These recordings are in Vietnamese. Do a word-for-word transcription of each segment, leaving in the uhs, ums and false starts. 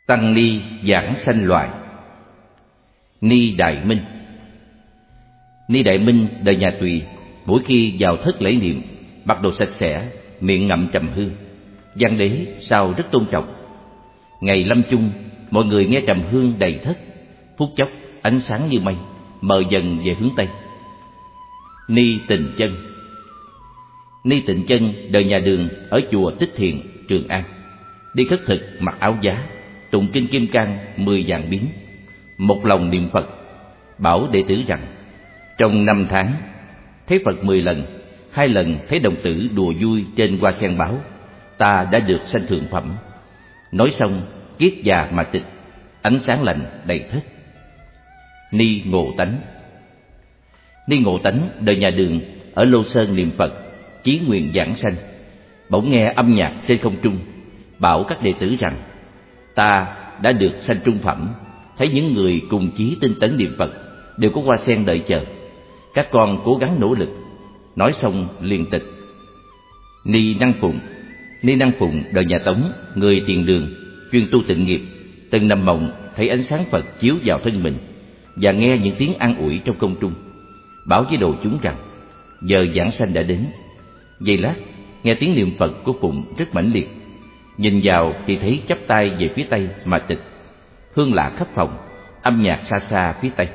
Tăng ni giảng sanh loại. Ni Đại Minh. Ni Đại Minh đời nhà Tùy, mỗi khi vào thất lễ niệm, mặc đồ sạch sẽ, miệng ngậm trầm hương. Văn đế sau rất tôn trọng. Ngày lâm chung, mọi người nghe trầm hương đầy thất, phút chốc ánh sáng như mây, mờ dần về hướng tây. Ni Tịnh Chân. Ni Tịnh Chân đời nhà Đường ở chùa Tích Thiện, Trường An. Đi khất thực mặc áo giá, tụng kinh Kim Cang mười vạn biến, một lòng niệm Phật, bảo đệ tử rằng trong năm tháng thấy Phật mười lần, hai lần thấy đồng tử đùa vui trên hoa sen báo, ta đã được sanh thượng phẩm. Nói xong kiết già mà tịch, ánh sáng lành đầy thất. Ni Ngộ Tánh. Ni Ngộ Tánh đời nhà Đường ở Lô Sơn niệm Phật, chí nguyện giảng sanh. Bỗng nghe âm nhạc trên không trung, bảo các đệ tử rằng ta đã được sanh trung phẩm. Thấy những người cùng chí tinh tấn niệm Phật đều có hoa sen đợi chờ, các con cố gắng nỗ lực. Nói xong liền tịch. Ni Năng Phụng. Ni Năng Phụng đời nhà Tống, người Tiền Đường, chuyên tu tịnh nghiệp. Từng nằm mộng thấy ánh sáng Phật chiếu vào thân mình và nghe những tiếng an ủi trong không trung, bảo với đồ chúng rằng giờ giảng sanh đã đến. Giây lát nghe tiếng niệm Phật của Phụng rất mãnh liệt, nhìn vào thì thấy chắp tay về phía tây mà tịch. Hương lạ khắp phòng, âm nhạc xa xa phía tây.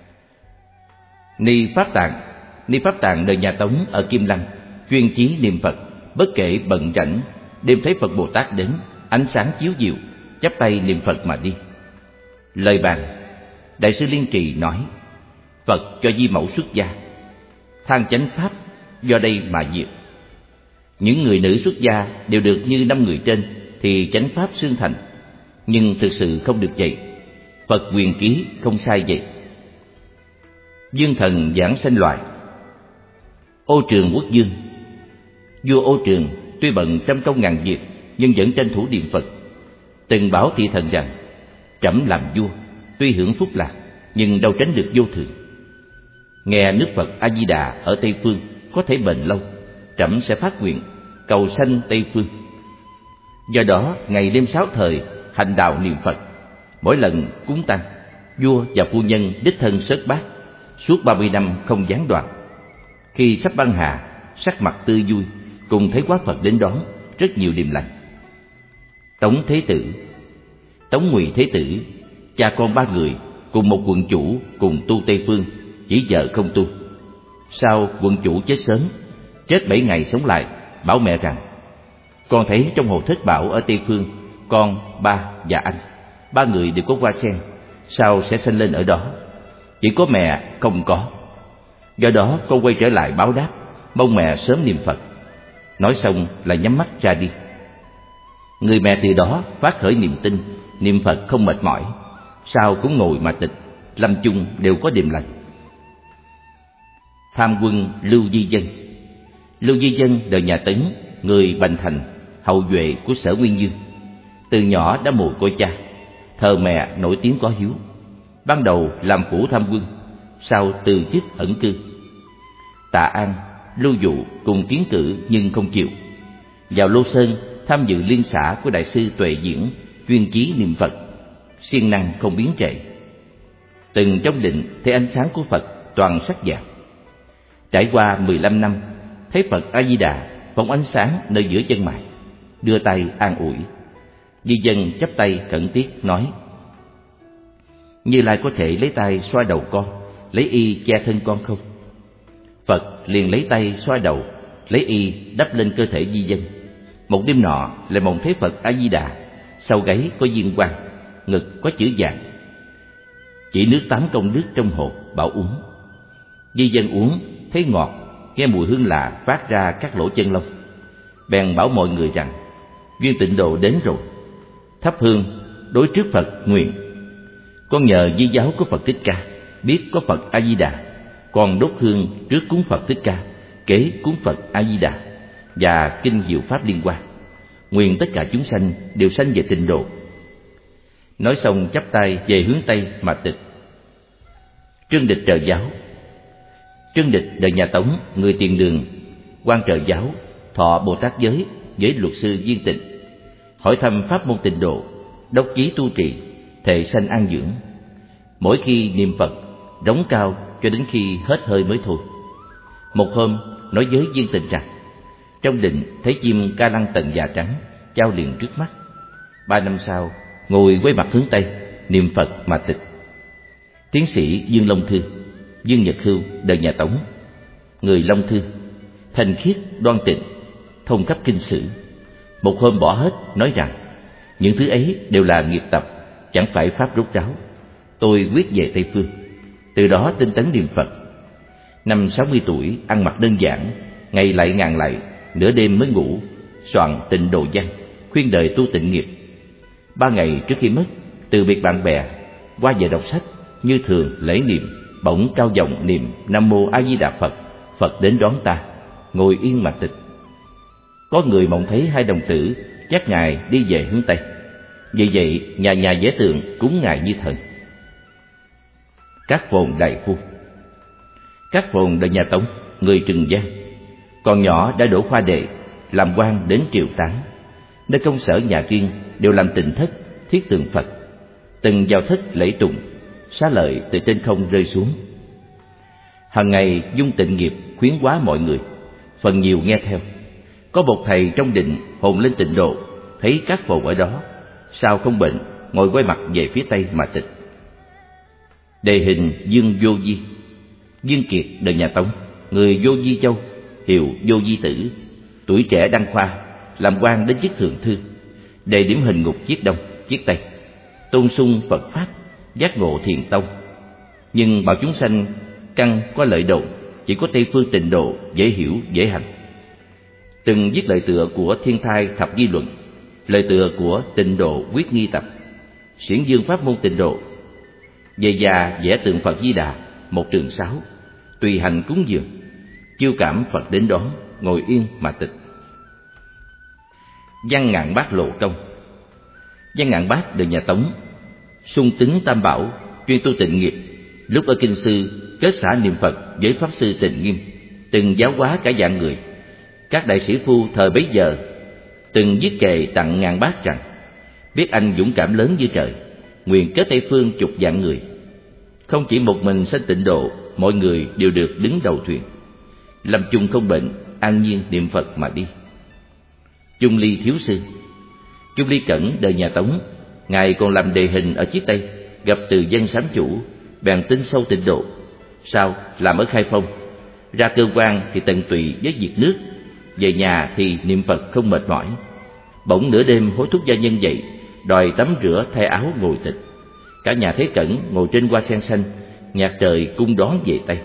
Ni Pháp Tạng. Ni Pháp Tạng đời nhà Tống ở Kim Lăng, chuyên chí niệm Phật, bất kể bận rảnh, đêm thấy Phật Bồ Tát đến, ánh sáng chiếu diệu, chắp tay niệm Phật mà đi. Lời bàn. Đại sư Liên Trì nói: Phật cho Di Mẫu xuất gia, thang chánh pháp do đây mà diệt. Những người nữ xuất gia đều được như năm người trên thì chánh pháp xương thành, nhưng thực sự không được vậy. Phật quyền ký không sai vậy. Dương Thần giảng sanh loại. Ô Trường Quốc Dương. Vua Ô Trường tuy bận trăm công ngàn việc nhưng vẫn tranh thủ niệm Phật. Từng bảo thị thần rằng: trẫm làm vua tuy hưởng phúc lạc nhưng đâu tránh được vô thường. Nghe nước Phật A Di Đà ở Tây Phương có thể bền lâu, trẫm sẽ phát nguyện cầu sanh Tây Phương. Do đó ngày đêm sáu thời hành đạo niệm Phật. Mỗi lần cúng tăng, vua và phu nhân đích thân sớt bát, suốt ba mươi năm không gián đoạn. Khi sắp băng hà, sắc mặt tươi vui, cùng thấy quá Phật đến đón, rất nhiều điềm lành. Tống Thế Tử. Tống Ngụy Thế Tử, cha con ba người cùng một quận chủ cùng tu Tây Phương, chỉ vợ không tu. Sau quận chủ chết sớm, chết bảy ngày sống lại, bảo mẹ rằng: con thấy trong hồ Thất Bảo ở Tây Phương, con, ba và anh, ba người đều có hoa sen, sao sẽ sanh lên ở đó? Chỉ có mẹ không có. Do đó con quay trở lại báo đáp, mong mẹ sớm niệm Phật. Nói xong là nhắm mắt ra đi. Người mẹ từ đó phát khởi niềm tin, niệm Phật không mệt mỏi, sao cũng ngồi mà tịch, lâm chung đều có điềm lành. Tham quân Lưu Di Dân. Lưu Di Dân đời nhà Tấn, người Bành Thành, hậu duệ của Sở Nguyên Dương. Từ nhỏ đã mồ côi cha, thờ mẹ nổi tiếng có hiếu. Ban đầu làm phủ tham quân, sau từ chức ẩn cư. Tạ An, Lưu Dụ cùng tiến cử nhưng không chịu. Vào Lô Sơn tham dự liên xã của đại sư Tuệ Diễn, chuyên chí niệm Phật, siêng năng không biến trệ. Từng trong định thấy ánh sáng của Phật toàn sắc vàng. Trải qua mười lăm năm, thấy Phật A Di Đà phóng ánh sáng nơi giữa chân mày, đưa tay an ủi. Di Dân chắp tay khẩn thiết nói: Như Lai có thể lấy tay xoa đầu con, lấy y che thân con không? Phật liền lấy tay xoa đầu, lấy y đắp lên cơ thể Di Dân. Một đêm nọ lại mộng thấy Phật A Di Đà, sau gáy có viên quang, ngực có chữ vàng, chỉ nước tám công đức trong hộp, bảo uống. Di Dân uống thấy ngọt, nghe mùi hương lạ phát ra các lỗ chân lông, bèn bảo mọi người rằng: duyên tịnh độ đến rồi. Thắp hương đối trước Phật nguyện: con nhờ di giáo của Phật Thích Ca, biết có Phật A Di Đà, con đốt hương trước cúng Phật Thích Ca, kế cúng Phật A Di Đà và kinh diệu pháp liên quan, nguyện tất cả chúng sanh đều sanh về tịnh độ. Nói xong chắp tay về hướng tây mà tịch. Trương Địch Trợ Giáo. Trương Địch đời nhà Tống, người Tiền Đường, quan trợ giáo, thọ Bồ Tát giới với luật sư Viên Tịnh, hỏi thăm pháp môn tịnh độ. đốc chí tu trì, thệ sanh an dưỡng. Mỗi khi niệm Phật, rống cao cho đến khi hết hơi mới thôi. Một hôm nói với Viên Tịnh rằng, trong định thấy chim ca lăng tần già trắng chao liền trước mắt. Ba năm sau, ngồi quay mặt hướng Tây, niệm Phật mà tịch. Tiến sĩ Dương Long Thư, Dương Nhật Hưu, đời nhà Tống. Người Long Thư, thanh khiết đoan tịnh, thông khắp kinh sử. Một hôm bỏ hết, nói rằng những thứ ấy đều là nghiệp tập, chẳng phải pháp rốt ráo. Tôi quyết về Tây Phương. Từ đó tinh tấn niệm Phật. Năm sáu mươi tuổi, ăn mặc đơn giản, ngày lại ngàn lại, nửa đêm mới ngủ, soạn Tịnh Độ Văn, khuyên đời tu tịnh nghiệp. Ba ngày trước khi mất, từ biệt bạn bè, qua giờ đọc sách, như thường lễ niệm, bỗng cao giọng niệm Nam Mô A Di Đà Phật. Phật đến đón ta, ngồi yên mà tịch. Có người mộng thấy hai đồng tử dắt ngài đi về hướng Tây. Vì vậy nhà nhà vẽ tượng cúng ngài như thần. Các Phồn đại phu. Các Phồn đời nhà Tống, người Trừng Giang. Còn nhỏ đã đỗ khoa đệ, làm quan đến triều tán. Nơi công sở nhà riêng đều làm tịnh thất, thiết tượng Phật. Từng vào thất lễ tụng, xá lợi từ trên không rơi xuống. Hằng ngày dung tịnh nghiệp khuyến hóa mọi người, phần nhiều nghe theo. Có một thầy trong định hồn lên tịnh độ, thấy Các Phồn ở đó, sao không bệnh, ngồi quay mặt về phía Tây mà tịch. Đề hình Dương Vô Di. Dương Kiệt đời nhà Tống, người Vô Di Châu, hiệu Vô Di Tử. Tuổi trẻ đăng khoa, làm quan đến chức thượng thư. Đề điểm hình ngục chiết Đông, chiết Tây, tôn sung Phật Pháp, giác ngộ thiền tông. Nhưng bảo chúng sanh căn có lợi độ, chỉ có Tây Phương tịnh độ dễ hiểu, dễ hành. Từng viết lời tựa của Thiên Thai Thập Ghi Luận, lời tựa của Tịnh Độ Quyết Nghi Tập, Xiển Dương Pháp Môn Tịnh Độ. Về già vẽ tượng Phật Di Đà, một trường sáu, tùy hành cúng dường, chiêu cảm Phật đến đón, ngồi yên mà tịch. Văn Ngạn Bác Lộ Công. Văn Ngạn Bác đời nhà Tống, sung tính tam bảo, chuyên tu tịnh nghiệp. Lúc ở kinh sư kết xã niệm Phật với pháp sư Tịnh Nghiêm, từng giáo hóa cả vạn người. Các đại sĩ phu thời bấy giờ từng viết kệ tặng Ngạn Bác rằng, biết anh dũng cảm lớn như trời, nguyện kết Tây Phương chục vạn người. Không chỉ một mình sanh tịnh độ, mọi người đều được đứng đầu thuyền. Lâm chung không bệnh, an nhiên niệm Phật mà đi. Chung Ly thiếu sư. Chung Ly Cẩn đời nhà Tống, ngài còn làm đề hình ở chiết Tây, gặp từ dân sám chủ, bèn tin sâu tịnh độ. Sau làm ở Khai Phong, ra cơ quan thì tận tụy với việc nước, về nhà thì niệm Phật không mệt mỏi. Bỗng nửa đêm hối thúc gia nhân dậy, đòi tắm rửa thay áo ngồi tịch. Cả nhà thấy Cẩn ngồi trên hoa sen xanh, nhạc trời cung đón về Tây.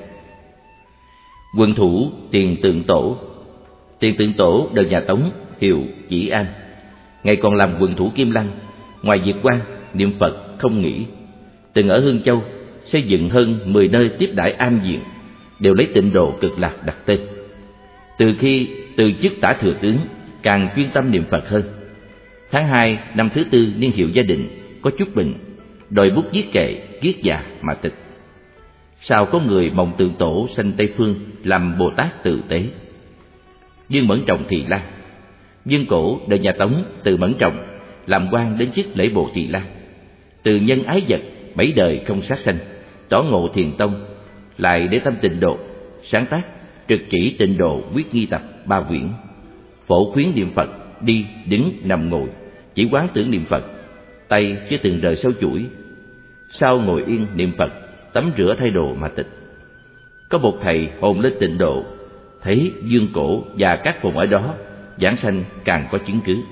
Quân thủ Tiền Tượng Tổ. Tiền Tượng Tổ đời nhà Tống, hiệu Chỉ An. Ngài còn làm quân thủ Kim Lăng, ngoài việc quan niệm Phật không nghỉ. Từng ở Hương Châu xây dựng hơn mười nơi tiếp đãi am viện, đều lấy tịnh độ cực lạc đặt tên. Từ khi từ chức tả thừa tướng, càng chuyên tâm niệm Phật hơn. Tháng hai năm thứ tư niên hiệu gia định, có chút bệnh, đòi bút viết kệ kiết già mà tịch. Sau có người mộng tượng tổ sanh Tây Phương làm Bồ Tát tự tế. Dương Mẫn Trọng Thị Lan. Dương Cổ đời nhà Tống, từ Mẫn Trọng, làm quan đến chức lễ bộ Thị Lan. Từ nhân ái vật, bảy đời không sát sanh, tỏ ngộ thiền tông, lại để tâm tịnh độ, sáng tác trực chỉ tịnh độ quyết nghi tập ba quyển. Phổ khuyến niệm Phật, đi đứng nằm ngồi, chỉ quán tưởng niệm Phật, tay chưa từng rời sâu chuỗi. Sau ngồi yên niệm Phật, tắm rửa thay đồ mà tịch. Có một thầy hồn lên tịnh độ, thấy Dương Cổ và các phồn ở đó, giảng sanh càng có chứng cứ.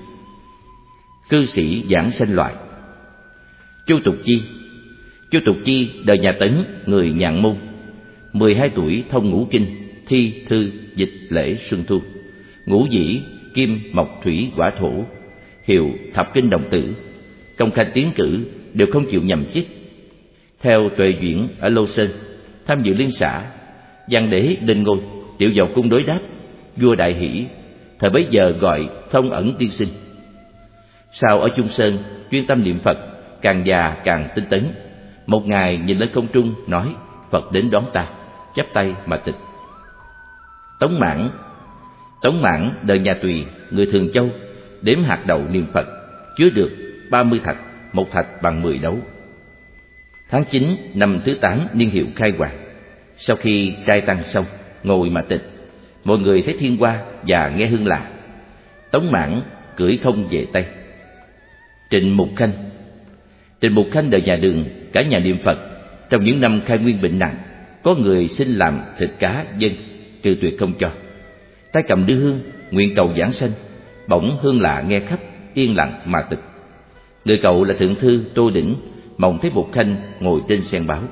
Cư sĩ giảng sanh loại. Chu Tục Chi. Chu Tục Chi đời nhà Tấn, người Nhạn Môn. Mười hai tuổi thông ngũ kinh, thi, thư, dịch, lễ, xuân thu. Ngũ dĩ, kim, mộc, thủy, hỏa, thổ. Hiệu Thập Kinh Đồng Tử. Công khai tiến cử, đều không chịu nhậm chức. Theo Tuệ Duyển ở Lô Sơn, tham dự liên xã. Văn đế lên ngôi, triệu vào cung đối đáp. Vua đại hỷ, thời bấy giờ gọi Thông Ẩn tiên sinh. Sau ở Trung Sơn, chuyên tâm niệm Phật, càng già càng tinh tấn. Một ngày nhìn lên không trung, nói: Phật đến đón ta, chắp tay mà tịch. Tống Mãn. Tống Mãn đời nhà Tùy, người Thường Châu, đếm hạt đậu niệm Phật, chứa được ba mươi thạch, một thạch bằng mười đấu. Tháng chín năm thứ tám niên hiệu Khai Hoàng, sau khi trai tăng xong, ngồi mà tịch, mọi người thấy thiên hoa và nghe hương lạ. Tống Mãn cưỡi không về Tây. Trịnh Mục Khanh Trịnh Mục Khanh đời nhà Đường, cả nhà niệm Phật. Trong những năm khai nguyên bệnh nặng, có người xin làm thịt cá dân, trừ tuyệt không cho. Tay cầm đưa hương, nguyện cầu giảng sanh, bỗng hương lạ nghe khắp, yên lặng mà tịch. Người cậu là thượng thư Tô Đỉnh, mộng thấy Mục Khanh ngồi trên sen báo.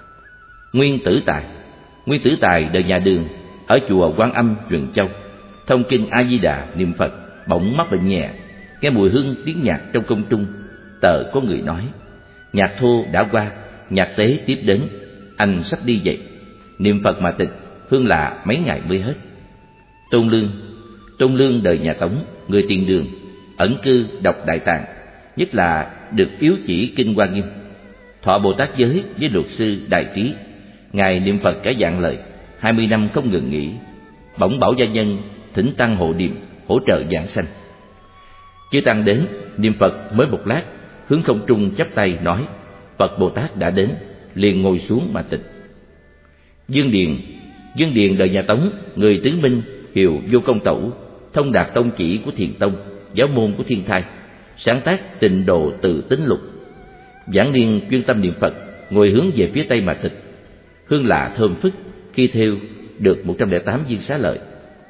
Nguyên Tử Tài Nguyên Tử Tài đời nhà Đường, ở chùa Quan Âm Truyền Châu, thông kinh A Di Đà niệm Phật, bỗng mắc bệnh nhẹ, nghe mùi hương tiếng nhạc trong công trung. Tờ có người nói, nhạc thô đã qua, nhạc tế tiếp đến, anh sắp đi vậy. Niệm Phật mà tịch, hương lạ mấy ngày mới hết. Tôn Lương Tôn Lương đời nhà Tống, người Tiền Đường, ẩn cư đọc Đại Tạng, nhất là được yếu chỉ kinh Hoa Nghiêm. Thọ Bồ Tát giới với luật sư Đại Trí, ngài niệm Phật cả vạn lời, hai mươi năm không ngừng nghỉ. Bỗng bảo gia nhân thỉnh tăng hộ niệm, hỗ trợ giảng sanh. Chư tăng đến, niệm Phật mới một lát, hướng không trung chắp tay nói, Phật Bồ Tát đã đến, liền ngồi xuống mà tịch. Dương Điền Dương Điền đời nhà Tống, người Tứ Minh, hiệu Vô Công Tẩu, thông đạt tông chỉ của Thiền Tông, giáo môn của Thiên Thai, sáng tác Tịnh Độ Tự Tính Lục. Giảng niên chuyên tâm niệm Phật, ngồi hướng về phía Tây mà tịch. Hương lạ thơm phức, khi thêu được một trăm lẻ tám viên xá lợi.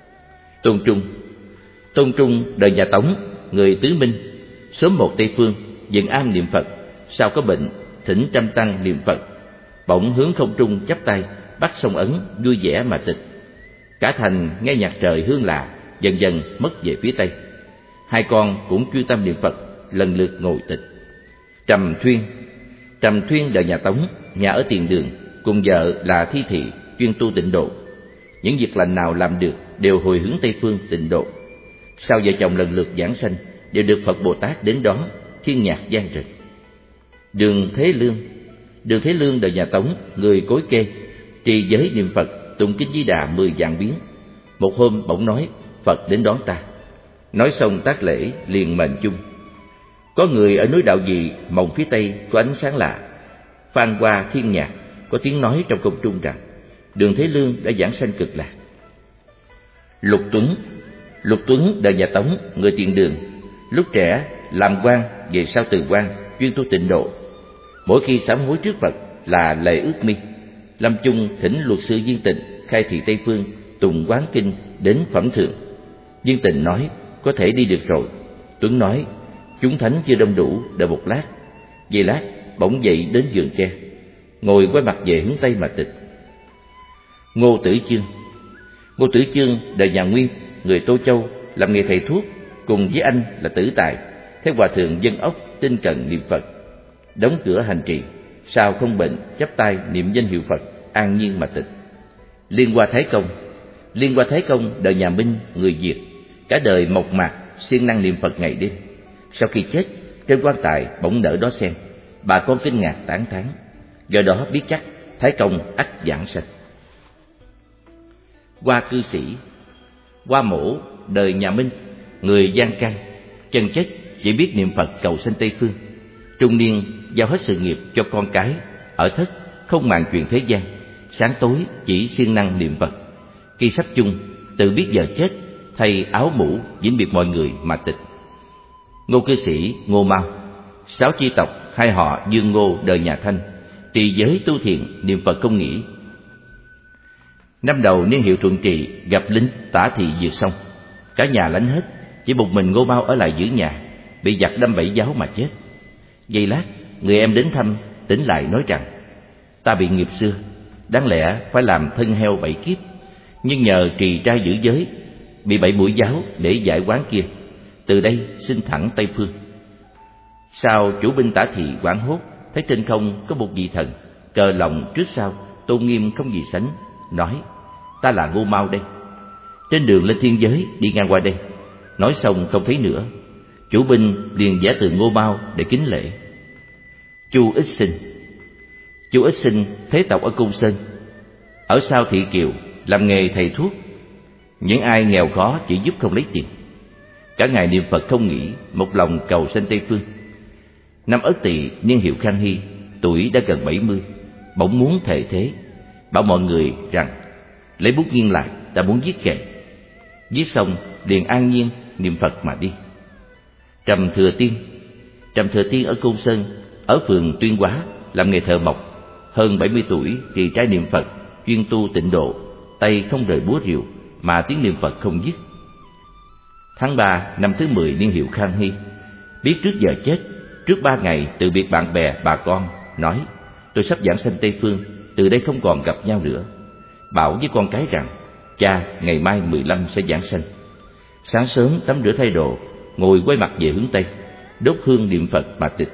Tôn Trung Tôn Trung đời nhà Tống, người Tứ Minh, sớm một Tây Phương, dựng am niệm Phật. Sau có bệnh, thỉnh trăm tăng niệm Phật, bỗng hướng không trung chắp tay, bắt sông Ấn vui vẻ mà tịch. Cả thành nghe nhạc trời hương lạ, dần dần mất về phía Tây. Hai con cũng chuyên tâm niệm Phật, lần lượt ngồi tịch. Trầm Thuyên Trầm Thuyên đời nhà Tống, nhà ở Tiền Đường, cùng vợ là Thi Thị, chuyên tu tịnh độ. Những việc lành nào làm được đều hồi hướng Tây Phương tịnh độ. Sau vợ chồng lần lượt giảng sanh, đều được Phật Bồ Tát đến đón, thiên nhạc vang rền. Đường Thế Lương Đường Thế Lương đời nhà Tống, người Cối Kê, trì giới niệm Phật, tụng kinh Di Đà mười vạn biến. Một hôm bỗng nói, Phật đến đón ta. Nói xong tác lễ liền mệnh chung. Có người ở núi Đạo Dị, mộng phía Tây có ánh sáng lạ. Phan qua thiên nhạc, có tiếng nói trong công trung rằng, Đường Thế Lương đã giảng sanh cực lạc. Lục Tuấn Lục Tuấn đời nhà Tống, người Tiền Đường, lúc trẻ làm quan, về sau từ quan, chuyên tu tịnh độ. Mỗi khi sám hối trước Phật là lệ ước mi. Lâm chung thỉnh luật sư Viên Tịnh khai thị Tây Phương, tụng quán kinh đến phẩm thượng. Viên Tịnh nói, có thể đi được rồi. Tuấn nói, chúng thánh chưa đông đủ, đợi một lát. Giây lát bỗng dậy đến vườn tre, ngồi quay mặt về hướng Tây mà tịch. Ngô Tử Chương Ngô Tử Chương đời nhà Nguyên, người Tô Châu, làm nghề thầy thuốc, cùng với anh là Tử Tài, theo hòa thượng Dân Ốc tinh cần niệm Phật. Đóng cửa hành trì, sao không bệnh, chắp tay niệm danh hiệu Phật, an nhiên mà tịch. Liên Hoa Thái Công Liên Hoa Thái Công đời nhà Minh, người Việt, cả đời mộc mạc siêng năng niệm Phật ngày đêm. Sau khi chết, trên quan tài bỗng nở đó sen, bà con kinh ngạc tán thán, do đó biết chắc Thái Công ắt giảng sanh. Hoa Cư Sĩ Hoa Mổ đời nhà Minh, người Giang Căn, chân chất chỉ biết niệm Phật cầu sanh Tây Phương. Trung niên giao hết sự nghiệp cho con cái, ở thất không màng chuyện thế gian, sáng tối chỉ siêng năng niệm Phật. Khi sắp chung, tự biết giờ chết, thay áo mũ vĩnh biệt mọi người mà tịch. Ngô Cư Sĩ Ngô Mao, sáu chi tộc hai họ Dương Ngô đời nhà Thanh, trì giới tu thiện niệm Phật không nghỉ. Năm đầu niên hiệu Thuận Trị, gặp lính Tả Thị vượt sông, cả nhà lánh hết, chỉ một mình Ngô Mao ở lại giữ nhà, bị giặc đâm bẫy giáo mà chết. Giây lát, người em đến thăm, tỉnh lại nói rằng, ta bị nghiệp xưa, đáng lẽ phải làm thân heo bảy kiếp, nhưng nhờ trì trai giữ giới, bị bảy mũi giáo để giải oán kia, từ đây xin thẳng Tây Phương. Sau chủ binh Tả Thị hoảng hốt, thấy trên không có một vị thần, cờ lọng trước sau, tôn nghiêm không gì sánh, nói, ta là Ngô Mao đây. Trên đường lên thiên giới đi ngang qua đây. Nói xong không thấy nữa, chủ binh liền giả từ Ngô Mao để kính lễ. Chu Ích Sinh Chu Ích Sinh thế tộc ở Cung Sơn, ở sau Thị Kiều, làm nghề thầy thuốc. Những ai nghèo khó chỉ giúp không lấy tiền. Cả ngày niệm Phật không nghỉ, một lòng cầu sanh Tây Phương. Năm Ất Tỵ niên hiệu Khang Hy, tuổi đã gần bảy mươi, bỗng muốn thệ thế, bảo mọi người rằng lấy bút nghiêng lại, ta muốn viết kệ. Viết xong liền an nhiên niệm Phật mà đi. Trầm Thừa Tiên Trầm Thừa Tiên ở Côn Sơn, ở phường Tuyên Hóa, làm nghề thợ mộc. Hơn bảy mươi tuổi thì trai niệm Phật, chuyên tu tịnh độ, tay không rời búa rìu mà tiếng niệm Phật không dứt. Tháng ba năm thứ mười niên hiệu Khang Hy, biết trước giờ chết, trước ba ngày từ biệt bạn bè bà con, nói tôi sắp giảng sanh Tây Phương, từ đây không còn gặp nhau nữa. Bảo với con cái rằng cha ngày mai mười lăm sẽ giảng sanh. Sáng sớm tắm rửa thay đồ, ngồi quay mặt về hướng Tây, đốt hương niệm Phật mà tịch.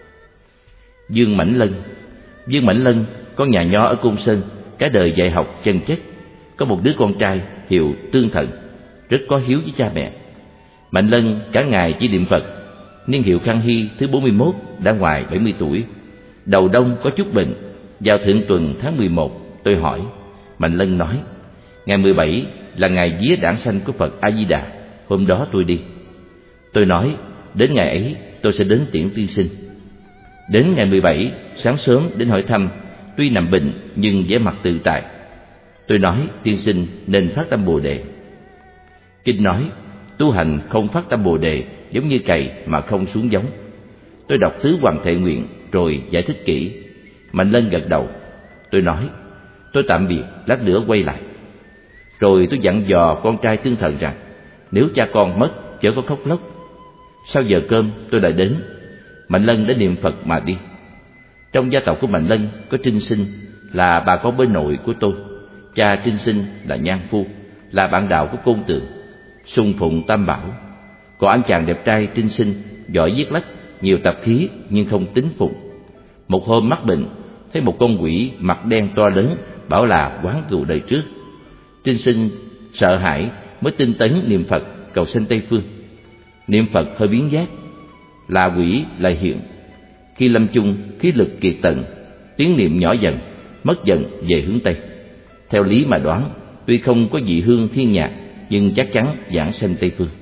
Dương Mãnh Lân Dương Mãnh Lân con nhà nho ở Côn Sơn, cả đời dạy học chân chất. Có một đứa con trai hiệu Tương Thần, rất có hiếu với cha mẹ. Mạnh Lân cả ngày chỉ niệm Phật. Niên hiệu Khang Hy thứ bốn mươi mốt, đã ngoài bảy mươi tuổi. Đầu đông có chút bệnh. Vào thượng tuần tháng mười một, tôi hỏi. Mạnh Lân nói, ngày mười bảy là ngày vía đản sanh của Phật A Di Đà, hôm đó tôi đi. Tôi nói, đến ngày ấy tôi sẽ đến tiễn tiên sinh. Đến ngày mười bảy, sáng sớm đến hỏi thăm, tuy nằm bệnh nhưng vẻ mặt tự tại. Tôi nói, tiên sinh nên phát tâm Bồ Đề. Kinh nói, tu hành không phát tâm Bồ Đề giống như cày mà không xuống giống. Tôi đọc tứ Hoàng Thệ Nguyện rồi giải thích kỹ. Mạnh Lân gật đầu. Tôi nói, tôi tạm biệt, lát nữa quay lại. Rồi tôi dặn dò con trai Tương Thần rằng, nếu cha con mất chớ có khóc lóc. Sau giờ cơm tôi lại đến. Mạnh Lân đã niệm Phật mà đi. Trong gia tộc của Mạnh Lân có Trinh Sinh, là bà con bên nội của tôi. Cha Trinh Sinh là Nhan Phu, là bạn đạo của Côn Tường, sùng phụng Tam Bảo. Còn anh chàng đẹp trai Trinh Sinh giỏi viết lách, nhiều tập khí nhưng không tín phục. Một hôm mắc bệnh, thấy một con quỷ mặt đen to lớn bảo là oán cừu đời trước. Trinh Sinh sợ hãi mới tinh tấn niệm Phật cầu sanh Tây Phương. Niệm Phật hơi biến giác, là quỷ lại hiện. Khi lâm chung khí lực kiệt tận, tiếng niệm nhỏ dần, mất dần về hướng Tây. Theo lý mà đoán, tuy không có vị hương thiên nhạc nhưng chắc chắn giảng sanh Tây Phương.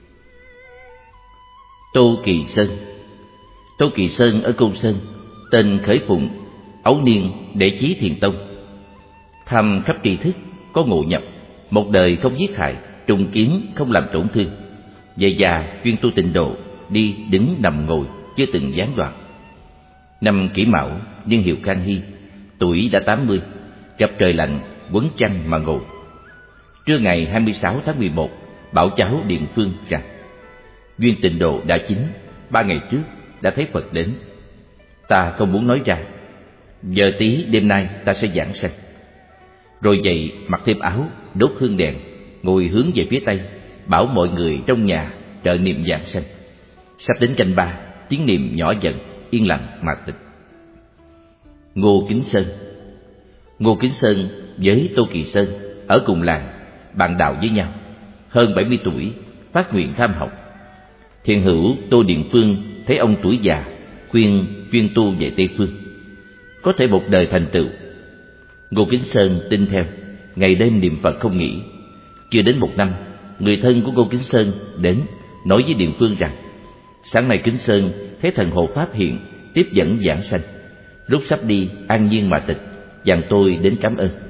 Tô Kỳ Sơn Tô Kỳ Sơn ở Côn Sơn, tên Khởi Phụng, ấu niên Đệ Chí Thiền Tông. Tham khắp tri thức, có ngộ nhập, một đời không giết hại, trùng kiến không làm tổn thương. Về già chuyên tu tịnh độ, đi đứng nằm ngồi chưa từng gián đoạn. Năm Kỷ Mão niên hiệu Khang Hy, tuổi đã tám mươi, gặp trời lạnh quấn chăn mà ngồi. Trưa ngày hai mươi sáu tháng mười một, bảo cháu điện phương rằng duyên tịnh độ đã chín, ba ngày trước đã thấy Phật đến. Ta không muốn nói ra, giờ tí đêm nay ta sẽ giảng sanh. Rồi dậy mặc thêm áo, đốt hương đèn, ngồi hướng về phía Tây, bảo mọi người trong nhà trợ niệm giảng sanh. Sắp đến canh ba, tiếng niệm nhỏ dần, yên lặng mà tịch. Ngô Kính Sơn Ngô Kính Sơn với Tô Kỳ Sơn ở cùng làng, bạn đạo với nhau. Hơn bảy mươi tuổi, phát nguyện tham học. Thiền hữu Tô Điện Phương thấy ông tuổi già, khuyên chuyên tu về Tây Phương, có thể một đời thành tựu. Ngô Kính Sơn tin theo, ngày đêm niệm Phật không nghỉ. Chưa đến một năm, người thân của Ngô Kính Sơn đến nói với Điện Phương rằng sáng nay Kính Sơn thấy thần hộ pháp hiện, tiếp dẫn giảng sanh. Lúc sắp đi an nhiên mà tịch, dặn tôi đến cảm ơn.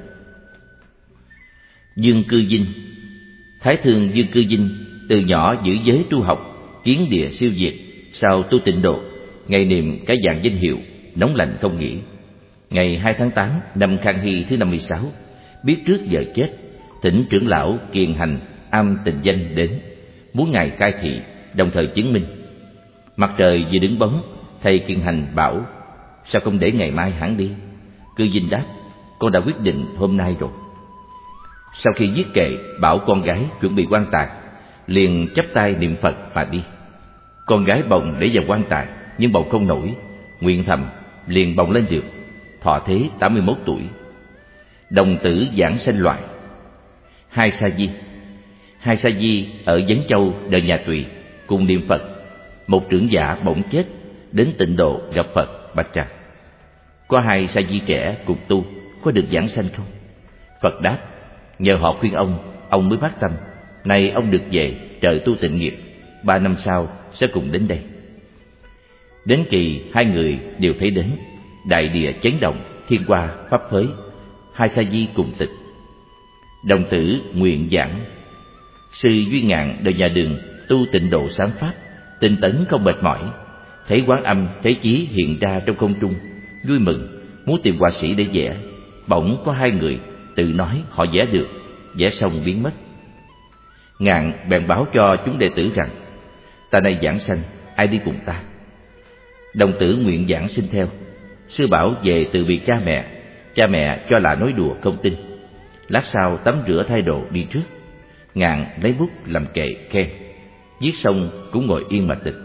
Dương Cư Dinh Thái Thương Dương Cư Dinh từ nhỏ giữ giới tu học, kiến địa siêu diệt. Sau tu tịnh độ, ngày niệm cái dạng danh hiệu, nóng lạnh không nghỉ. Ngày hai tháng tám năm Khang Hy thứ năm mươi sáu, biết trước giờ chết, thỉnh trưởng lão Kiền Hành Am Tình Danh đến, muốn ngài khai thị, đồng thời chứng minh. Mặt trời vừa đứng bóng, thầy Kiền Hành bảo sao không để ngày mai hẳn đi. Cư Dinh đáp, con đã quyết định hôm nay rồi. Sau khi viết kệ bảo con gái chuẩn bị quan tài, liền chắp tay niệm Phật mà đi. Con gái bồng để vào quan tài nhưng bồng không nổi, nguyện thầm liền bồng lên được. Thọ thế tám mươi mốt tuổi. Đồng tử giảng sanh loại. Hai Sa Di Hai Sa Di ở Vấn Châu đời nhà Tùy cùng niệm Phật. Một trưởng giả bỗng chết, đến tịnh độ gặp Phật bạch rằng có hai Sa Di trẻ cùng tu, có được giảng sanh không? Phật đáp, nhờ họ khuyên ông, ông mới phát tâm. Nay ông được về trợ tu tịnh nghiệp, ba năm sau sẽ cùng đến đây. Đến kỳ hai người đều thấy đến, đại địa chấn động, thiên hoa pháp phới, hai sa di cùng tịch. Đồng tử nguyện giảng. Sư Duy Ngạn đời nhà Đường tu tịnh độ sáng pháp, tinh tấn không mệt mỏi, thấy Quán Âm Thế Chí hiện ra trong không trung, vui mừng, muốn tìm họa sĩ để vẽ. Bỗng có hai người tự nói họ vẽ được, vẽ xong biến mất. Ngạn bèn báo cho chúng đệ tử rằng: ta nay giảng sanh, ai đi cùng ta? Đồng tử nguyện giảng xin theo. Sư bảo về từ biệt cha mẹ, cha mẹ cho là nói đùa không tin. Lát sau tắm rửa thay đồ đi trước. Ngạn lấy bút làm kệ khen, viết xong cũng ngồi yên mà tịch.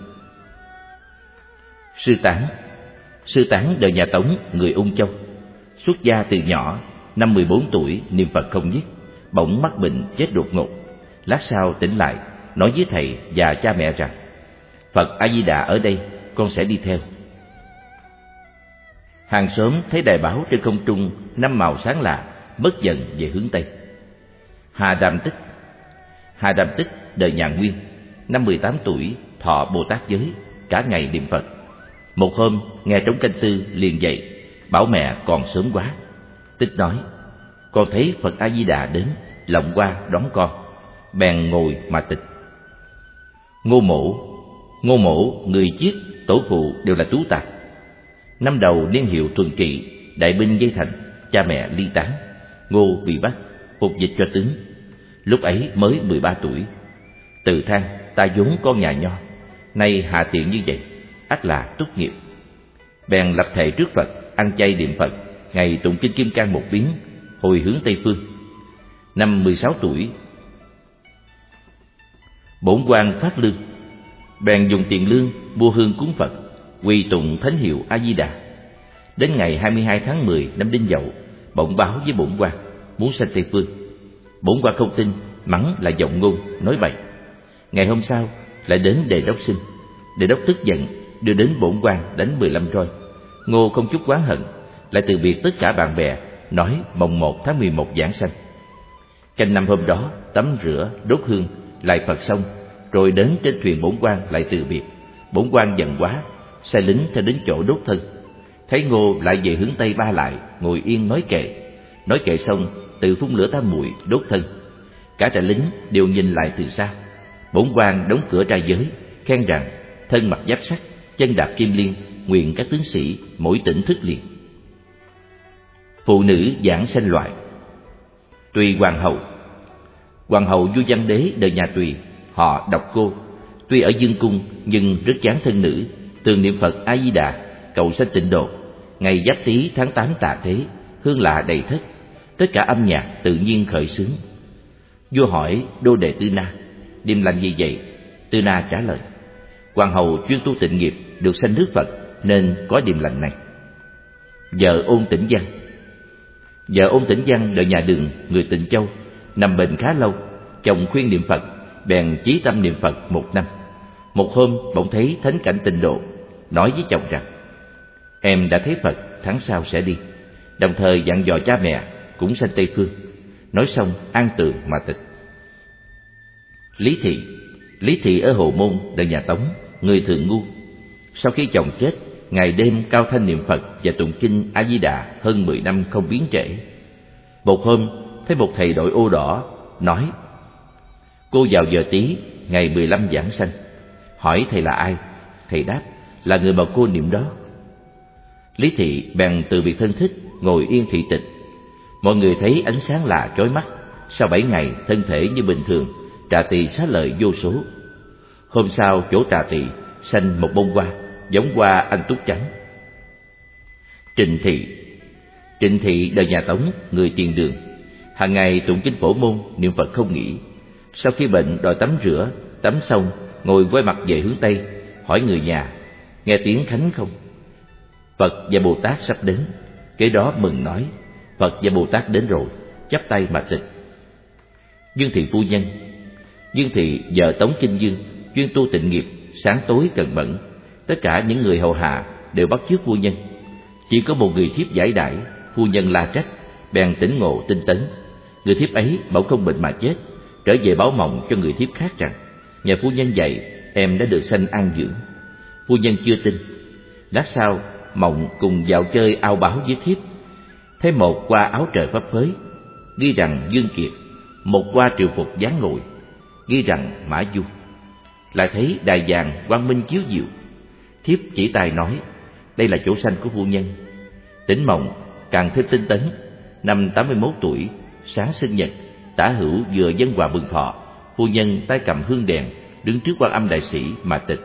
Sư Tán. Sư Tán đời nhà Tống, người Ung Châu, xuất gia từ nhỏ, năm mười bốn tuổi niệm Phật không dứt, bỗng mắc bệnh chết đột ngột. Lát sau tỉnh lại, nói với thầy và cha mẹ rằng: Phật A Di Đà ở đây, con sẽ đi theo. Hàng xóm thấy đài báo trên không trung năm màu sáng lạ, mất dần về hướng Tây. Hà Đàm Tích. Hà Đàm Tích đời nhà Nguyên, năm mười tám tuổi, thọ Bồ Tát giới, cả ngày niệm Phật. Một hôm nghe trống canh tư liền dậy, bảo mẹ còn sớm quá. Tích nói: con thấy Phật A Di Đà đến, lòng qua đón con, bèn ngồi mà tịch. Ngô Mỗ. Ngô Mỗ người Chiết, tổ phụ đều là tú tài. Năm đầu niên hiệu Thuần Trị, đại binh vây thành, cha mẹ ly tán, Ngô bị bắt, phục dịch cho tướng. Lúc ấy mới mười ba tuổi. Từ than ta vốn con nhà nho, nay hạ tiện như vậy, ắt là tốt nghiệp. Bèn lập thệ trước Phật, ăn chay niệm Phật, ngày tụng kinh Kim Cang một biến, hồi hướng Tây phương. Năm mười sáu tuổi, bổn quan phát lương, bèn dùng tiền lương mua hương cúng Phật, quy tụng thánh hiệu A Di Đà. Đến ngày hai mươi hai tháng mười năm Đinh Dậu, bỗng báo với bổn quan muốn sanh Tây phương. Bổn quan không tin, mắng là vọng ngôn, nói bậy. Ngày hôm sau lại đến đề đốc xin. Đề đốc tức giận, đưa đến bổn quan đánh mười lăm roi. Ngô không chút oán hận, lại từ biệt tất cả bạn bè, nói mồng một tháng mười một giảng sanh. Canh năm hôm đó tắm rửa đốt hương lại Phật xong, rồi đến trên thuyền bổn quan lại từ biệt. Bổn quan giận quá, sai lính theo đến chỗ đốt thân. Thấy Ngô lại về hướng Tây ba lại, ngồi yên nói kệ. Nói kệ xong, tự phun lửa tam muội đốt thân. Cả trại lính đều nhìn lại từ xa. Bổn quan đóng cửa trai giới, khen rằng thân mặc giáp sắt, chân đạp kim liên, nguyện các tướng sĩ mỗi tỉnh thức liền. Phụ nữ giảng sanh loại. Tùy hoàng hậu. Hoàng hậu vua Văn Đế đời nhà Tùy, họ Độc Cô, tuy ở dương cung nhưng rất chán thân nữ, thường niệm Phật A Di Đà, cầu sanh tịnh độ. Ngày Giáp Tý tháng tám tà thế, hương lạ đầy thất, tất cả âm nhạc tự nhiên khởi xướng. Vua hỏi đô đệ Tư Na: điềm lành gì vậy? Tư Na trả lời: hoàng hậu chuyên tu tịnh nghiệp, được sanh nước Phật nên có điềm lành này. Vợ Ôn Tĩnh Văn. Vợ Ôn Tĩnh Văn đời nhà Đường, người Tịnh Châu, nằm bệnh khá lâu. Chồng khuyên niệm Phật, bèn chí tâm niệm Phật một năm. Một hôm bỗng thấy thánh cảnh tịnh độ, nói với chồng rằng: em đã thấy Phật, tháng sau sẽ đi. Đồng thời dặn dò cha mẹ cũng sanh Tây phương. Nói xong an tường mà tịch. Lý Thị. Lý Thị ở Hồ Môn đời nhà Tống, người Thường Ngu. Sau khi chồng chết, ngày đêm cao thanh niệm Phật và tụng kinh A Di Đà hơn mười năm không biến trễ. Một hôm thấy một thầy đội ô đỏ nói: cô vào giờ Tý ngày mười lăm giảng sanh. Hỏi thầy là ai? Thầy đáp: là người mà cô niệm đó. Lý Thị bèn từ biệt thân thích, ngồi yên thị tịch. Mọi người thấy ánh sáng lạ chói mắt. Sau bảy ngày thân thể như bình thường, trà tỳ xá lợi vô số. Hôm sau chỗ trà tỳ sanh một bông hoa, giống hoa anh túc trắng. Trịnh Thị. Trịnh Thị đời nhà Tống, người Tiền Đường, hàng ngày tụng kinh Phổ Môn, niệm Phật không nghỉ. Sau khi bệnh đòi tắm rửa, tắm xong ngồi quay mặt về hướng Tây, hỏi người nhà: nghe tiếng khánh không? Phật và Bồ Tát sắp đến. Kế đó mừng nói: Phật và Bồ Tát đến rồi, chắp tay mà tịch. Dương Thị phu nhân. Dương Thị vợ Tống Kinh Dương, chuyên tu tịnh nghiệp, sáng tối cần mẫn. Tất cả những người hầu hạ đều bắt chước phu nhân. Chỉ có một người thiếp giải đãi, phu nhân la trách, bèn tỉnh ngộ tinh tấn. Người thiếp ấy bỗng không bệnh mà chết, trở về báo mộng cho người thiếp khác rằng: nhờ phu nhân dạy, em đã được sanh an dưỡng. Phu nhân chưa tin, Lát sau, mộng cùng dạo chơi ao báo với thiếp. Thấy một qua áo trời phấp phới, ghi rằng Dương Kiệt, một qua triều phục dáng ngồi, ghi rằng Mã Du. Lại thấy đài vàng quang minh chiếu diệu. Thiếp chỉ tay nói, đây là chỗ sanh của phu nhân. Tỉnh mộng càng thêm tinh tấn. Năm tám mươi mốt tuổi, sáng sinh nhật, tả hữu vừa dân hòa mừng thọ, phu nhân tay cầm hương đèn đứng trước Quan Âm đại sĩ mà tịch.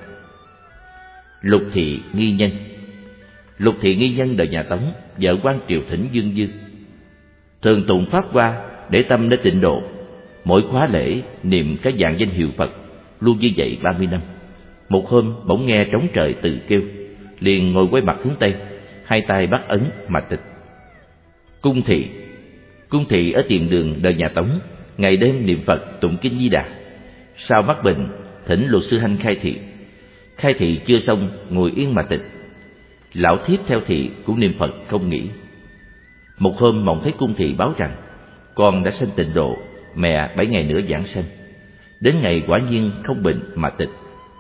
Lục thị nghi nhân. Lục thị nghi nhân đời nhà Tống, vợ quan triều Thỉnh Dương Dương, thường tụng pháp hoa để tâm đến tịnh độ. Mỗi khóa lễ niệm các dạng danh hiệu Phật, luôn như vậy ba mươi năm. Một hôm bỗng nghe trống trời từ kêu, liền ngồi quay mặt hướng tây, hai tay bắt ấn mà tịch. Cung thị. Cung thị ở tiền đường đời nhà Tống, ngày đêm niệm Phật tụng kinh Di Đà. Sau mắc bệnh, thỉnh luật sư Hanh khai thị. Khai thị chưa xong, ngồi yên mà tịch. Lão thiếp theo thị cũng niệm Phật không nghỉ. Một hôm mộng thấy cung thị báo rằng con đã sanh tịnh độ, mẹ bảy ngày nữa giảng sanh. Đến ngày quả nhiên không bệnh mà tịch.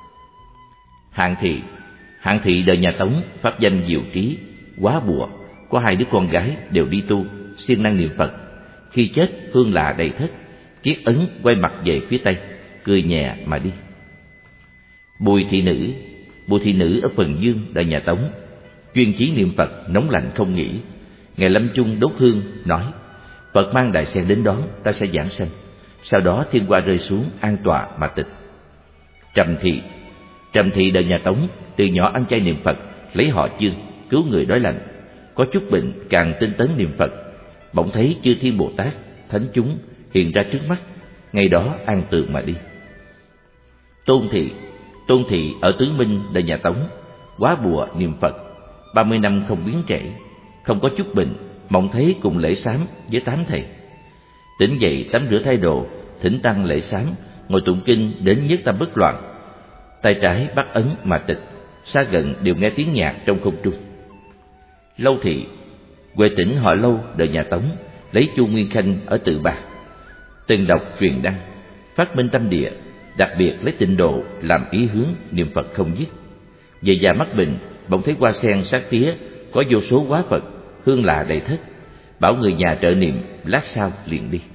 Hạng thị. Hạng thị đời nhà Tống, pháp danh Diệu Trí, Quá Bùa, có hai đứa con gái đều đi tu, siêng năng niệm Phật. Khi chết hương lạ đầy thất, kiết ấn quay mặt về phía tây, cười nhẹ mà đi. Bùi thị nữ. Bùi thị nữ ở Phần Dương đời nhà Tống, chuyên chí niệm Phật nóng lạnh không nghỉ. Ngày lâm chung đốt hương nói, Phật mang đại sen đến đón, ta sẽ giảng sanh. Sau đó thiên hoa rơi xuống, an tọa mà tịch. Trầm thị. Trầm thị đời nhà Tống, từ nhỏ ăn chay niệm Phật, lấy họ Chương, cứu người đói lạnh. Có chút bệnh càng tinh tấn niệm Phật. Bỗng thấy chư thiên Bồ Tát, thánh chúng hiện ra trước mắt, ngày đó an tường mà đi. Tôn thị. Tôn thị ở Tứ Minh đời nhà Tống, Quá Bùa niệm Phật, ba mươi năm không biến trễ, không có chút bệnh. Mộng thấy cùng lễ sám với tám thầy. Tỉnh dậy tắm rửa thay đồ, thỉnh tăng lễ sám, ngồi tụng kinh đến nhất tâm bất loạn. Tay trái bắt ấn mà tịch, xa gần đều nghe tiếng nhạc trong không trung. Lâu thị. Quê tỉnh họ Lâu đời nhà Tống, lấy Chu Nguyên Khanh ở Tự Bạc. Từng đọc truyền đăng, phát minh tâm địa, đặc biệt lấy tịnh độ làm ý hướng, niệm Phật không dứt. Về già mắc bệnh, bỗng thấy hoa sen sát tía có vô số hóa Phật, hương lạ đầy thất, bảo người nhà trợ niệm, lát sau liền đi.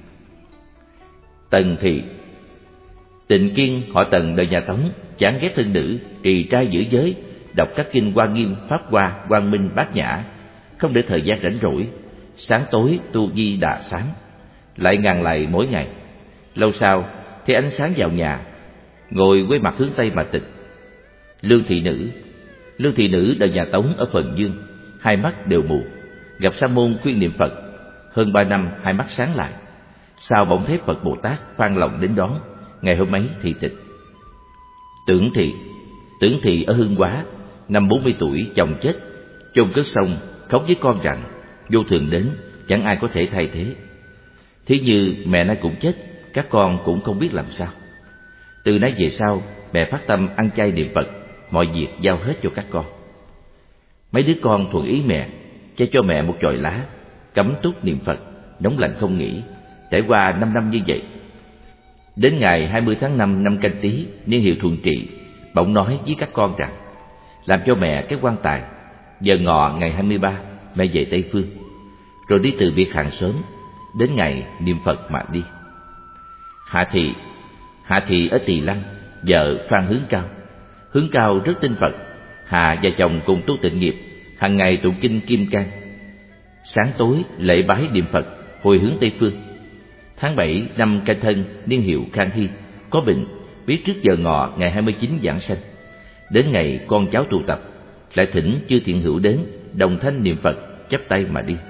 Tần thị. Tịnh Kiên họ Tần đời nhà Tống, chán ghét thân nữ, trì trai giữ giới, đọc các kinh Hoa Nghiêm, Pháp Hoa, Quang Minh, Bát Nhã, không để thời gian rảnh rỗi. Sáng tối tu Di Đà sáng, lại ngàn lại mỗi ngày. Lâu sau thấy ánh sáng vào nhà, ngồi quay mặt hướng tây mà tịch. Lương thị nữ. Lương thị nữ đời nhà Tống ở Phần Dương, hai mắt đều mù, gặp sa môn khuyên niệm Phật, hơn ba năm hai mắt sáng lại. Sau bỗng thấy Phật Bồ Tát khoan lòng đến đón, ngày hôm ấy thị tịch. Tưởng thị. Tưởng thị ở Hương Hóa, năm bốn mươi tuổi chồng chết, chôn cất xong, khóc với con rằng vô thường đến, chẳng ai có thể thay thế. Thí như mẹ nay cũng chết, các con cũng không biết làm sao. Từ nay về sau, mẹ phát tâm ăn chay niệm Phật, mọi việc giao hết cho các con. Mấy đứa con thuận ý mẹ, cho cho mẹ một chòi lá, cắm túc niệm Phật, nóng lạnh không nghỉ, trải qua năm năm như vậy. Đến ngày hai mươi tháng năm năm Canh Tý, niên hiệu Thuận Trị, bỗng nói với các con rằng làm cho mẹ cái quan tài. Giờ ngọ ngày hai mươi ba, mẹ về Tây Phương, rồi đi từ biệt hàng xóm, đến ngày niệm Phật mà đi. Hạ thị. Hạ thị ở Tỳ Lăng, vợ Phan Hướng Cao. Hướng Cao rất tin Phật. Hạ và chồng cùng tu tịnh nghiệp, hàng ngày tụng kinh Kim Cang. Sáng tối lễ bái niệm Phật, hồi hướng Tây Phương. Tháng bảy năm Canh Thân, niên hiệu Khang Hy, có bệnh, biết trước giờ ngọ ngày hai mươi chín giảng sanh. Đến ngày con cháu tụ tập, lại thỉnh chư thiện hữu đến, đồng thanh niệm Phật, chắp tay mà đi.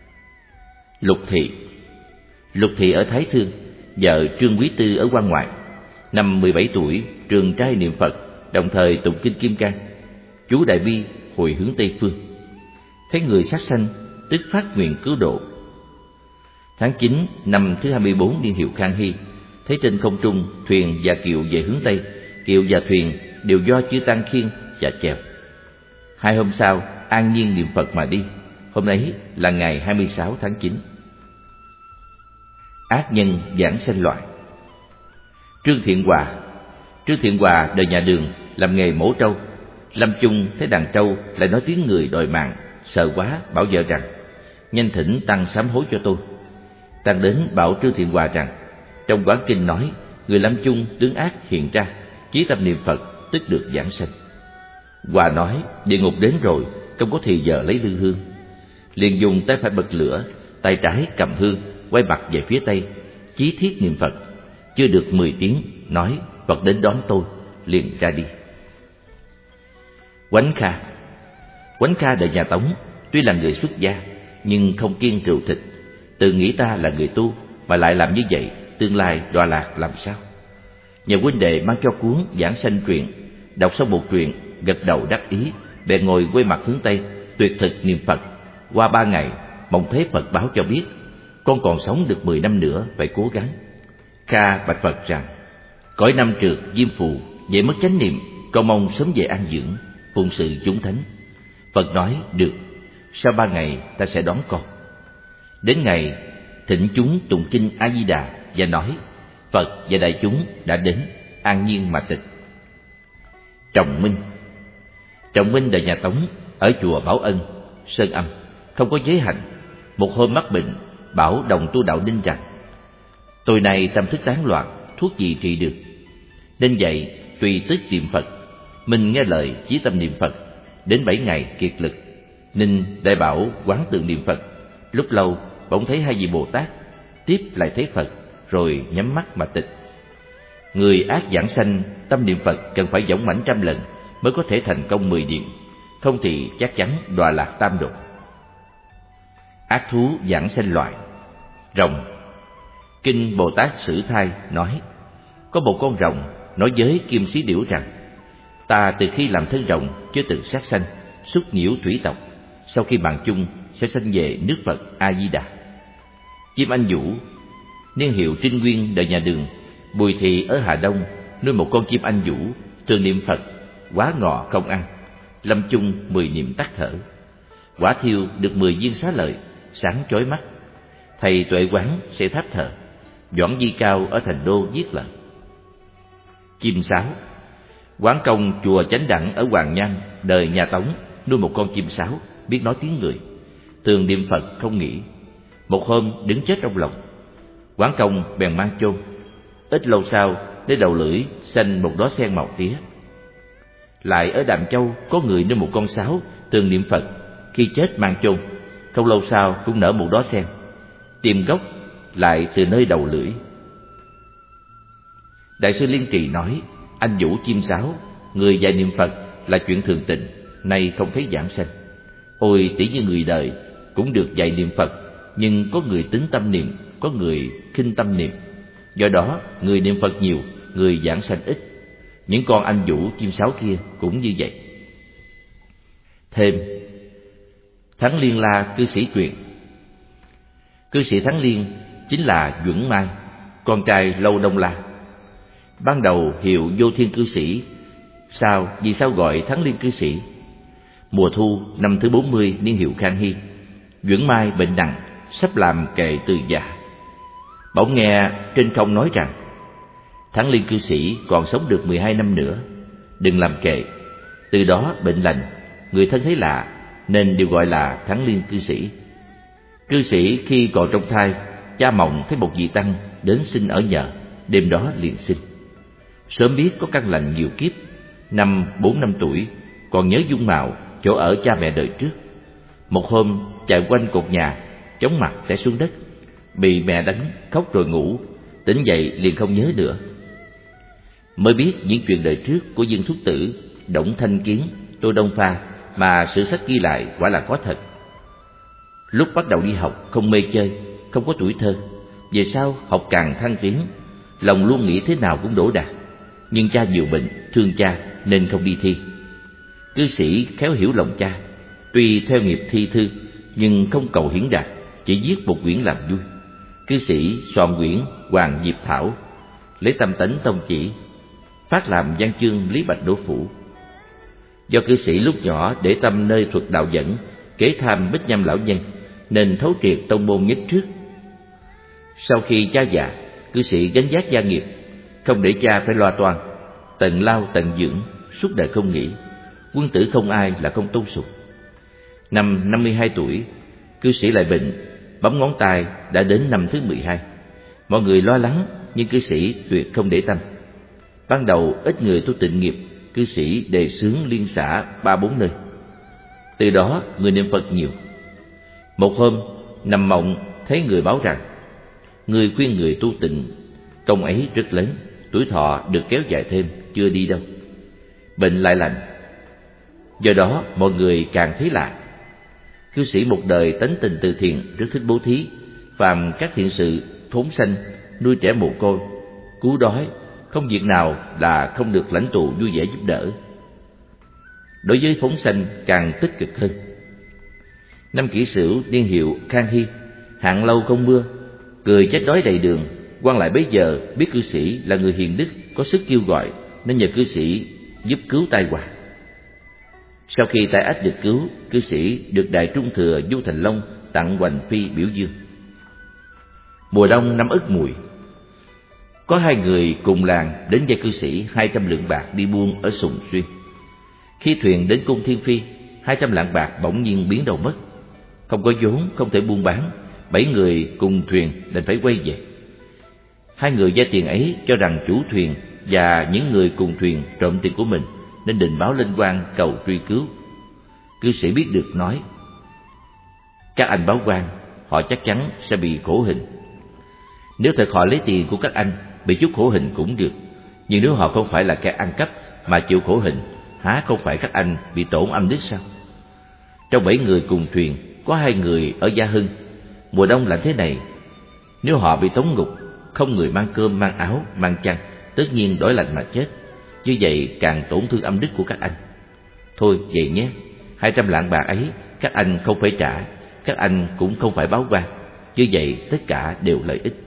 Lục thị. Lục thị ở Thái Thương, vợ Trương Quý Tư ở quan ngoại. Năm mười bảy tuổi, trường trai niệm Phật, đồng thời tụng kinh Kim Cang. Chú đại bi hồi hướng Tây Phương. Thấy người sát sanh, tức phát nguyện cứu độ. Tháng chín năm thứ hai mươi bốn niên hiệu Khang Hy, thấy trên không trung thuyền và kiệu về hướng Tây, kiệu và thuyền đều do chư tăng khiêng và chèo. Hai hôm sau an nhiên niệm Phật mà đi. Hôm ấy là ngày hai mươi sáu tháng chín. Ác nhân giảng sanh loại. Trương Thiện Hòa. Trương Thiện Hòa đời nhà Đường, làm nghề mổ trâu. Lâm Chung thấy đàn trâu lại nói tiếng người đòi mạng, sợ quá bảo vợ rằng: nhanh thỉnh tăng sám hối cho tôi. Tăng đến bảo Trương Thiện Hòa rằng: trong quán kinh nói người Lâm Chung tướng ác hiện ra, chí tâm niệm Phật tức được giảng sanh. Hòa nói: địa ngục đến rồi, không có thì giờ lấy lư hương. Liền dùng tay phải bật lửa, tay trái cầm hương, quay mặt về phía tây, chí thiết niệm Phật. Chưa được mười tiếng, nói: Phật đến đón tôi, liền ra đi. Quánh Kha. Quánh Kha đời nhà Tống, tuy là người xuất gia nhưng không kiêng rượu thịt, tự nghĩ ta là người tu mà lại làm như vậy, tương lai đọa lạc làm sao? Nhờ huynh đệ mang cho cuốn giảng sanh truyện, đọc xong một truyện, gật đầu đắc ý, bèn ngồi quay mặt hướng tây, tuyệt thực niệm Phật. Qua ba ngày, mộng thấy Phật báo cho biết: con còn sống được mười năm nữa, phải cố gắng. Kha bạch Phật rằng: cõi năm trượt diêm phù, vậy mất chánh niệm, con mong sớm về an dưỡng, phụng sự chúng thánh. Phật nói: được, sau ba ngày ta sẽ đón con. Đến ngày, thỉnh chúng tụng kinh A Di Đà và nói: Phật và đại chúng đã đến, an nhiên mà tịch. Trọng Minh. Trọng Minh đời nhà Tống, ở chùa Bảo Ân, Sơn Âm, không có giới hạnh. Một hôm mắc bệnh, bảo đồng tu đạo Ninh rằng: tôi này tâm thức tán loạn, thuốc gì trị được? Nên vậy tùy tức niệm Phật. Minh nghe lời chí tâm niệm Phật. Đến bảy ngày kiệt lực, Ninh đại bảo quán tượng niệm Phật. Lúc lâu bỗng thấy hai vị Bồ Tát, tiếp lại thấy Phật, rồi nhắm mắt mà tịch. Người ác giảng sanh, tâm niệm Phật cần phải dõng mãnh trăm lần mới có thể thành công mười điện, không thì chắc chắn đọa lạc tam đột. Ác thú giảng sanh loại. Rồng. Kinh Bồ Tát Sử Thai nói: có một con rồng nói với Kim Xí Điểu rằng: ta từ khi làm thân rồng chưa từng sát sanh, xúc nhiễu thủy tộc, sau khi bàn chung sẽ sanh về nước Phật A Di Đà. Chim Anh Vũ. Niên hiệu Trinh Nguyên đời nhà Đường, Bùi Thị ở Hà Đông nuôi một con chim Anh Vũ, thường niệm Phật, quá ngọ không ăn, lâm chung mười niệm tắt thở. Quả thiêu được mười viên xá lợi, sáng chói mắt. Thầy Tuệ Quán sẽ tháp thờ. Doãn Di Cao ở Thành Đô viết lời. Chim sáo. Quán Công chùa Chánh Đẳng ở Hoàng Nham đời nhà Tống nuôi một con chim sáo, biết nói tiếng người, thường niệm Phật không nghỉ. Một hôm đứng chết trong lòng, Quán Công bèn mang chôn. Ít lâu sau, lấy đầu lưỡi xanh một đóa sen màu tía. Lại ở Đàm Châu có người nuôi một con sáo, thường niệm Phật, khi chết mang chôn, không lâu sau cũng nở một đóa sen. Tìm gốc lại từ nơi đầu lưỡi. Đại sư Liên Trì nói: anh Vũ chim sáo, người dạy niệm Phật là chuyện thường tình, nay không thấy giảng sanh. Ôi tỷ như người đời cũng được dạy niệm Phật, nhưng có người tính tâm niệm, có người khinh tâm niệm. Do đó người niệm Phật nhiều, người giảng sanh ít. Những con anh Vũ chim sáo kia cũng như vậy. Thêm. Thắng Liên La cư sĩ truyền. Cư sĩ Thắng Liên chính là Duẩn Mai, con trai Lâu Đông La. Ban đầu hiệu Vô Thiên cư sĩ, sau vì sao gọi Thắng Liên cư sĩ? Mùa thu năm thứ bốn mươi niên hiệu Khang Hy, Duẩn Mai bệnh nặng, sắp làm kệ từ già. Bỗng nghe trên không nói rằng: Thắng Liên cư sĩ còn sống được mười hai năm nữa, đừng làm kệ. Từ đó bệnh lành, người thân thấy lạ nên đều gọi là Thắng Liên cư sĩ. Cư sĩ khi còn trong thai, cha mộng thấy một vị tăng đến xin ở nhờ, đêm đó liền xin. Sớm biết có căn lành nhiều kiếp, năm bốn năm tuổi, còn nhớ dung mạo chỗ ở cha mẹ đời trước. Một hôm chạy quanh cột nhà, chóng mặt té xuống đất, bị mẹ đánh, khóc rồi ngủ, tỉnh dậy liền không nhớ nữa. Mới biết những chuyện đời trước của Dương Thúc Tử, Đổng Thanh Kiến, Tô Đông Pha mà sử sách ghi lại quả là có thật. Lúc bắt đầu đi học không mê chơi, không có tuổi thơ. Về sau học càng thăng tiến, lòng luôn nghĩ thế nào cũng đỗ đạt. Nhưng cha nhiều bệnh, thương cha nên không đi thi. Cư sĩ khéo hiểu lòng cha, tuy theo nghiệp thi thư nhưng không cầu hiển đạt, chỉ viết một quyển làm vui. Cư sĩ soạn quyển Hoàng Diệp Thảo, lấy tâm tánh tông chỉ, phát làm văn chương Lý Bạch Đỗ Phủ. Do cư sĩ lúc nhỏ để tâm nơi thuật đạo dẫn, kế tham Bích Nhâm lão nhân, nên thấu triệt tông môn nhất trước. Sau khi cha già, cư sĩ gánh vác gia nghiệp, không để cha phải loa toan, tận lao tận dưỡng, suốt đời không nghỉ. quân tử không ai là không tôn sùng. Năm năm mươi hai tuổi, cư sĩ lại bệnh, bấm ngón tay đã đến năm thứ mười hai. Mọi người lo lắng, nhưng cư sĩ tuyệt không để tâm. Ban đầu ít người tu tịnh nghiệp, cư sĩ đề xướng liên xã ba bốn nơi. Từ đó người niệm Phật nhiều. Một hôm nằm mộng thấy người báo rằng người khuyên người tu tịnh, công ấy rất lớn, tuổi thọ được kéo dài thêm, chưa đi đâu. Bệnh lại lành. Do đó mọi người càng thấy lạ. Cư sĩ một đời tánh tình từ thiện, rất thích bố thí, phàm các thiện sự, phóng sanh, nuôi trẻ mồ côi, cứu đói, không việc nào là không được lãnh tụ vui vẻ giúp đỡ. Đối với phóng sanh càng tích cực hơn. Năm Kỷ Sửu niên hiệu Khang Hy, hạn lâu không mưa, người chết đói đầy đường. Quan lại bấy giờ biết cư sĩ là người hiền đức, có sức kêu gọi, nên nhờ cư sĩ giúp cứu tai họa. Sau khi tai ách được cứu, cư sĩ được Đại Trung Thừa Du Thành Long tặng hoành phi biểu dương. Mùa đông năm Ất Mùi, có hai người cùng làng đến vay cư sĩ hai trăm lượng bạc đi buôn ở Sùng Xuyên. Khi thuyền đến cung Thiên Phi, hai trăm lạng bạc bỗng nhiên biến đâu mất. Không có vốn, không thể buôn bán, bảy người cùng thuyền đành phải quay về. Hai người vay tiền ấy cho rằng chủ thuyền và những người cùng thuyền trộm tiền của mình, nên trình báo lên quan cầu truy cứu. Cư sĩ biết được nói: các anh báo quan, họ chắc chắn sẽ bị khổ hình. Nếu thật họ lấy tiền của các anh, bị chút khổ hình cũng được. Nhưng nếu họ không phải là kẻ ăn cắp mà chịu khổ hình, há không phải các anh bị tổn âm đức sao? Trong bảy người cùng thuyền, có hai người ở Gia Hưng. Mùa đông lạnh thế này, nếu họ bị tống ngục, không người mang cơm, mang áo, mang chăn, tất nhiên đói lạnh mà chết. Như vậy càng tổn thương âm đức của các anh. Thôi vậy nhé, hai trăm lạng bạc ấy các anh không phải trả, các anh cũng không phải báo quan. Như vậy tất cả đều lợi ích.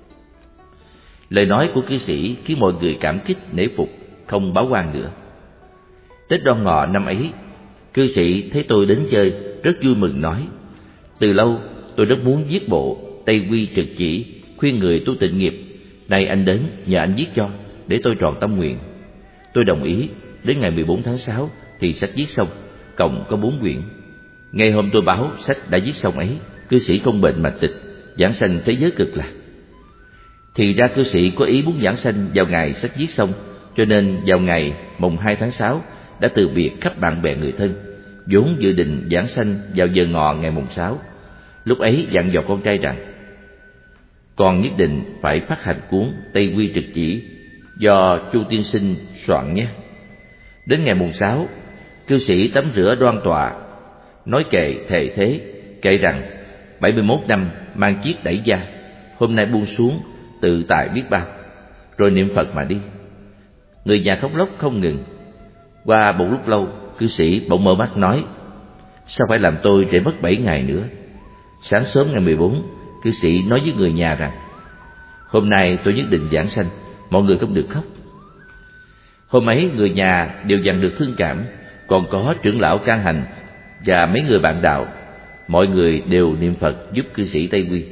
Lời nói của cư sĩ khiến mọi người cảm kích nể phục, không báo quan nữa. Tết Đoan Ngọ năm ấy, cư sĩ thấy tôi đến chơi, rất vui mừng nói: từ lâu tôi rất muốn viết bộ Tây Quy Trực Chỉ khuyên người tu tịnh nghiệp. Nay anh đến, nhờ anh viết cho, để tôi tròn tâm nguyện. Tôi đồng ý. Đến ngày mười bốn tháng sáu thì sách viết xong, cộng có bốn quyển. Ngày hôm tôi báo sách đã viết xong ấy, cư sĩ không bệnh mà tịch, giảng sanh thế giới cực lạc. Thì ra cư sĩ có ý muốn giảng sanh vào ngày sách viết xong, cho nên vào ngày mùng hai tháng sáu đã từ biệt khắp bạn bè người thân, vốn dự định giảng sanh vào giờ ngọ ngày mùng sáu. Lúc ấy dặn dò con trai rằng: con nhất định phải phát hành cuốn Tây Quy Trực Chỉ do Chu tiên sinh soạn nhé. Đến ngày mùng sáu, cư sĩ tắm rửa đoan tọa, nói kệ thề thế, kệ rằng bảy mươi mốt năm mang chiếc đẩy da, hôm nay buông xuống, tự tại biết bao, rồi niệm Phật mà đi. Người nhà khóc lóc không ngừng. Qua một lúc lâu, cư sĩ bỗng mở mắt nói: sao phải làm tôi trễ mất bảy ngày nữa? Sáng sớm ngày mười bốn, cư sĩ nói với người nhà rằng: hôm nay tôi nhất định giảng sanh, mọi người không được khóc. Hôm ấy người nhà đều dần được thương cảm, còn có trưởng lão Can Hành và mấy người bạn đạo, mọi người đều niệm Phật giúp cư sĩ Tây Quy.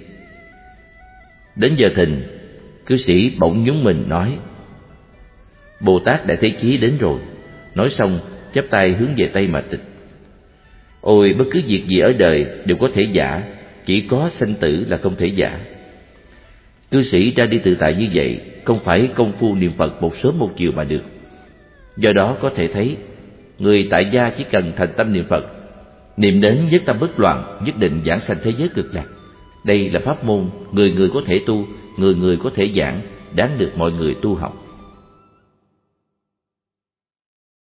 Đến giờ thìn, cư sĩ bỗng nhún mình nói: Bồ Tát Đại Thế Chí đến rồi. Nói xong chắp tay hướng về Tây mà tịch. Ôi, bất cứ việc gì ở đời đều có thể giả, chỉ có sanh tử là không thể giả. Cư sĩ ra đi tự tại như vậy, không phải công phu niệm Phật một sớm một chiều mà được. Do đó có thể thấy, người tại gia chỉ cần thành tâm niệm Phật, niệm đến nhất tâm bất loạn, nhất định giảng sanh thế giới cực lạc. Đây là pháp môn người người có thể tu, người người có thể giảng, đáng được mọi người tu học.